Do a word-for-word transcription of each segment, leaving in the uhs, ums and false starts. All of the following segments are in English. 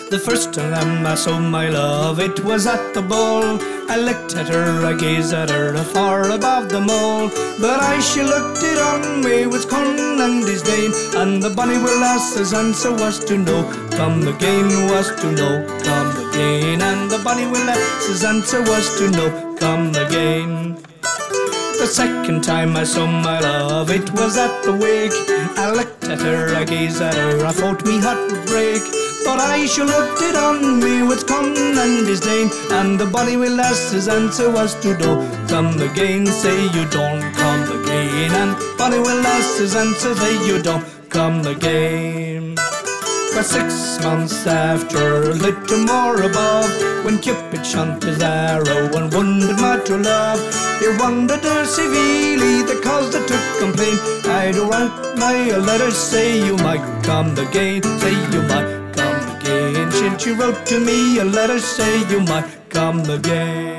The first time I saw my love, it was at the ball. I looked at her, I gazed at her, far above them all. But I, she looked it on me with scorn and disdain, and the bonny will lass's answer was to no. Come again was to no, come again. And the bonny will lass's answer was to no, come again. The second time I saw my love, it was at the wake. I looked at her, I gazed at her, I thought me heart would break. But I, she looked it on me with scorn and disdain, and the bonny will lass's answer was to no. Come again, say you don't come again. And bonny will lass's answer, say you don't come again. But six months after, a little more above, when Cupid shot his arrow and wounded my true love, he wandered her severely, the cause that took complaint. I do write my letter, say you might come again, say you might come again. Since you wrote to me a letter, say you might come again.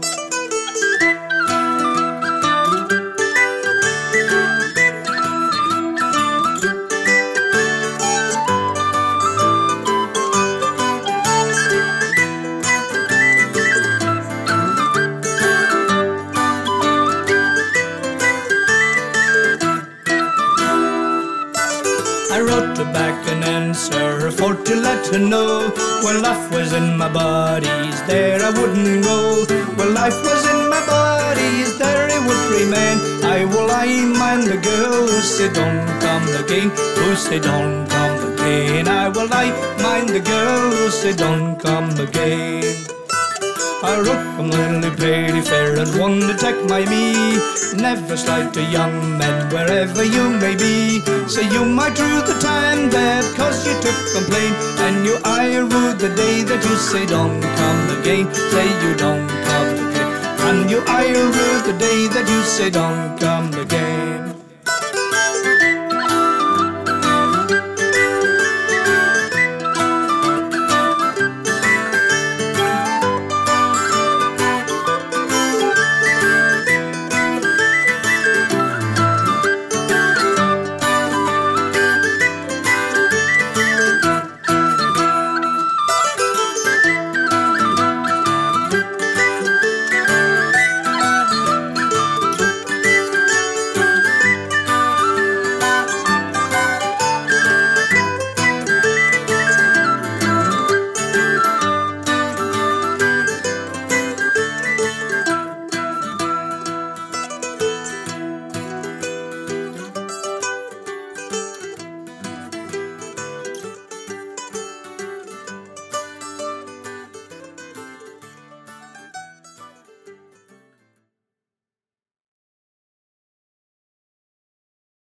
I wrote her back an answer for to let her know, when life was in my body's there I wouldn't go. When life was in my body's there it would remain. I will I mind the girl who said don't come again, who said don't come again. I will I mind the girl who said don't come again. I wrote from Lily pretty fair and one to take my me. Never slight a young man wherever you may be. Say you might rue the time that cause you took complaint, and you I rue the day that you say don't come again, say you don't come again. And you I rue the day that you say don't come again.